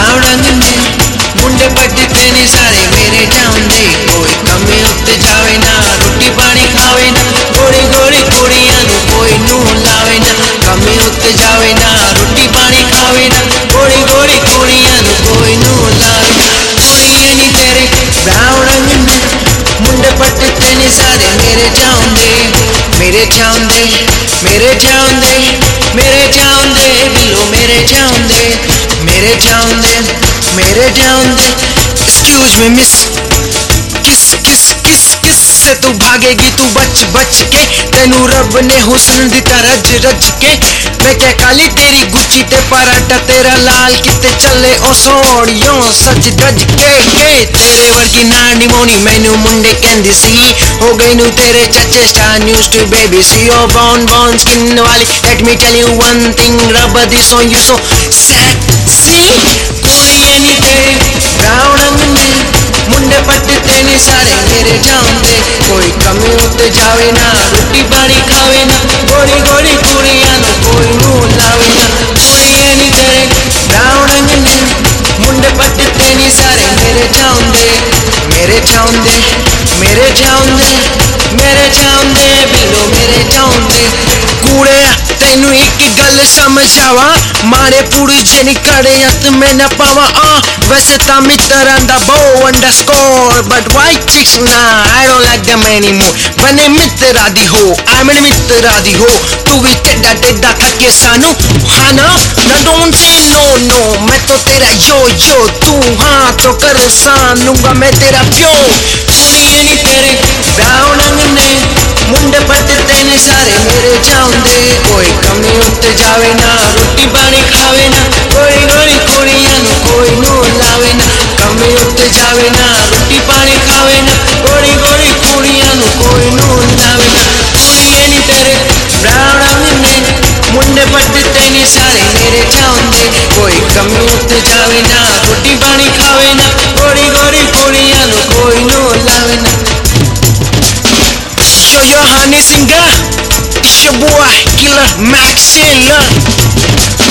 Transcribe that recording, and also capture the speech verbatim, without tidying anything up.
Brown रंग में मुंडे पटते ने सारे मेरे जाऊंदे कोई कमी उत्ते जावे ना रोटी पानी खावे ना गोरी गोरी कुड़ियां नु कोई नू लावे ना कमी उत्ते जावे ना रोटी पानी खावे ना गोरी गोरी कुड़ियां नु कोई नू लावे ना कुड़ियां नी तेरे ब्राउन रंग में मुंडे पटते ने सारे मेरे जाऊंदे मेरे जाऊंदे मेरे जाऊंदे मेरे जाऊंदे बिल्लो मेरे जाऊंदे मेरे जाऊंदे मेरे जाऊंदे एक्सक्यूज मी मिस किस किस किस किस से तू भागेगी तू बच बच के तेनू रब ने हुस्न दिता रज रज के मैं क्या काली तेरी गुच्ची ते पराठा तेरा लाल किते चले ओ सोड़ियों सच दज के के तेरे वर्गी नानी मोनी मैनू मुंडे कहंदी सी हो गई नू तेरे चचे star news to baby see oh bon bon skin वाली let me tell you one thing rub this on you so sexy कुड़ियां नी तेरे ब्राउन रंग में मुंडे पटते ने सारे मेरे जाऊंदे कोई कमी उत्ते जावे ना रोटी पानी खावे ना गोरी गोरी कुड़ियां नु कोई नू लावे ना कुड़ियां नी तेरे ब्राउन रंग में मुंडे पटते ने सारे मेरे जाऊंदे मेरे जाऊंदे मेरे जाऊंदे मेरे जाऊंदे बिल्लो मेरे जाऊंदे कूड़े तेनू एक गल समझ आवा मारे पूरी जे निकले हथ में न पावा आ वैसे ता मित्रा दा बो अंडरस्कोर बट वाइट चिक्स ना I don't like them anymore बने मित्रा दी हो आई मीन मित्रा दी हो तू भी टेढ़ा टेढ़ा करके सानू खाना ना डोंट से नो नो मैं तो तेरा यो यो तू हाँ तो कर सान लूंगा मैं तेरा प्यो कुड़ियां नी तेरे ब्राउन रंग में मुंडे पटते ने सारे मेरे जाऊंदे कोई कमी उत्ते जावे ना रोटी पानी खावे ना गोरी गोरी कुड़ियां नु कोई नू लावे ना कमी उत्ते जावे ना रोटी पानी खावे ना गोरी गोरी कुड़ियां नु कोई नू लावे ना कुड़ियां नी तेरे ब्राउन रंग में मुंडे पटते ने सारे मेरे जाऊंदे कोई कमी उत्ते जावे ना रोटी पानी खावे ना गोरी गोरी कुड़ियां नु कोई नू लावे ना Yo, yo, honey singer, it's your boy, Killer Maxilla.